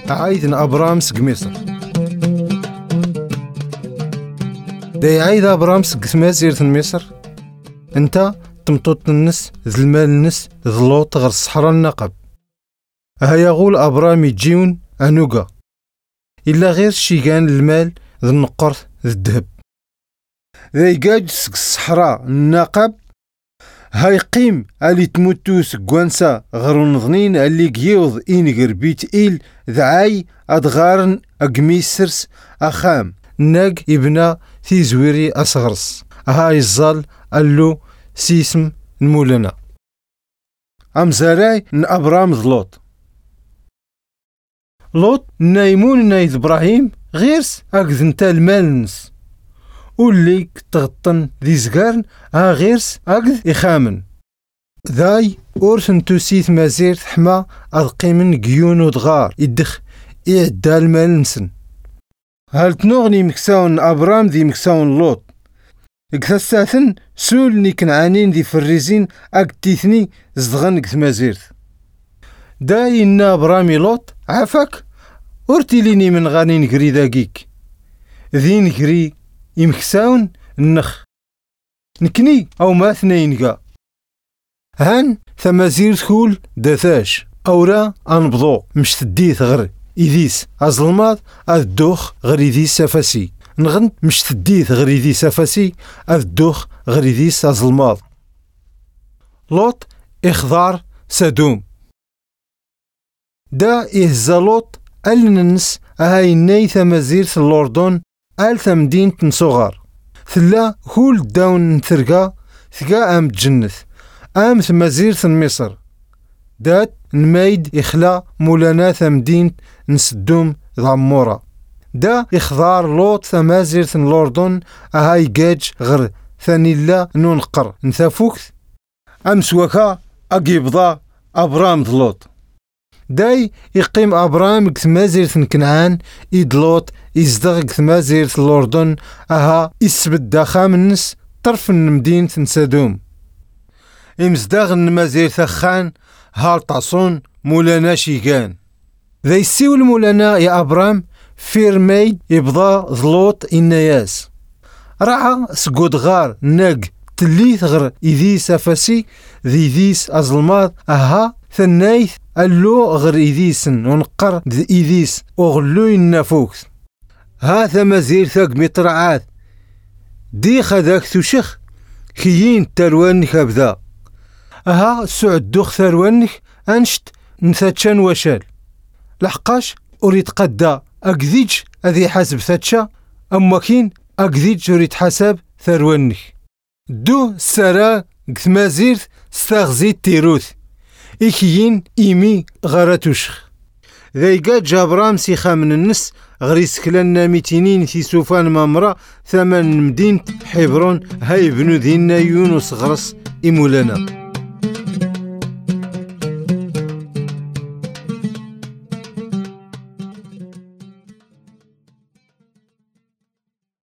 عايد أبرام سق مصر. داي عايد أبرام سق تمازيرة مصر. انت تمطوط النس ذي المال النس ذلوط غير الصحراء النقب. هيا غول أبرام يجيون أنوغا إلا غير الشيغان المال ذي النقرث ذي الذهب. ذا يقاج سق الصحراء النقب. هاي قيم اللي تموتو سقوانسا غير نظنين اللي قيوض إنقر بيت إيل ذعاي أدغارن أقميسرس أخام ناق يبنى في زويري أصغرس. هاي الظل اللو سيسم المولنا أمزاراي أبرام ذلوط. لوط نايمون نايد إبراهيم غيرس أقذنتا المالنس وليك تغطن ذي زقارن غيرس أقذ إخامن. ذاي أورثن توسيث مازير حما أذقيمن قيون ودغار يدخ إعدا المالنسن. هل تنغني مكساون أبرام ذي مكساون لوط اكتساثن سولني كنعانين ذي فريزين أكتيثني زدغن كثمازيرث. داي إنا أبرامي لوط عافاك أرتليني من غاني نقري ذاقيك ذي نقري يمكساون النخ نكني أو ما ثنينقا هان ثمازيرث كول داثاش أورا أنبضو مش تديث غر إذيس أظلمات الدوخ غير إذيس سفاسي نغن مش تديث غير إذيس سفاسي الدوخ غير إذيس أظلمات. لوط إخضار سدوم. دا إهزا لوط ألننس هاي نايث مزيرث الأردن ألث مدينة صغار ثلا هول داون ثرقا ثقا أم جنث أم مزيرث مصر. دات نمايد إخلا مولانا ثمدين نسدوم ضمورة. دا إخضار لوط ثمازيرث الأردن هاي جاج غر ثانيلا ننقر نثافوكث أمسوكا أقيبضا أبرام ذلوط. داي يقيم أبرام كثمازيرث كنعان إدلوط يزدغ كثمازيرث الأردن يسبد داخام النس طرف المدينة نسادوم. إمزدغ النمازيرث خان هالطاسون مولانا شيغان. ذا يسيول مولانا يا أبرام فيرميد يبضى ذلوط إنياس راعى سقود غار ناق تليث غر إذيس أفاسي ذي ذيس أظلمات ثنايث اللو غر إذيسن ونقر ذي إذيس أغلو النافوكس. ثمازير ثاق مطرعات دي خذاك ثوشخ كيين تروانك أبدا سعد دوخ ثروانك أنشت نثاتشان وشال لحقاش أريد قدا أكذيج أذي حسب ثاتشا أما كين أكذيج أريد حسب ثروانك. دو سرا كثمازير ستغزي تيروث إكيين إيمي غاراتوشخ. ذايقات جابرام سيخا من النس غريس كلنا ميتينين في سوفان مامرا ثمن مدينة حبرون هاي بنو ذينا يونس غرس إمولانا.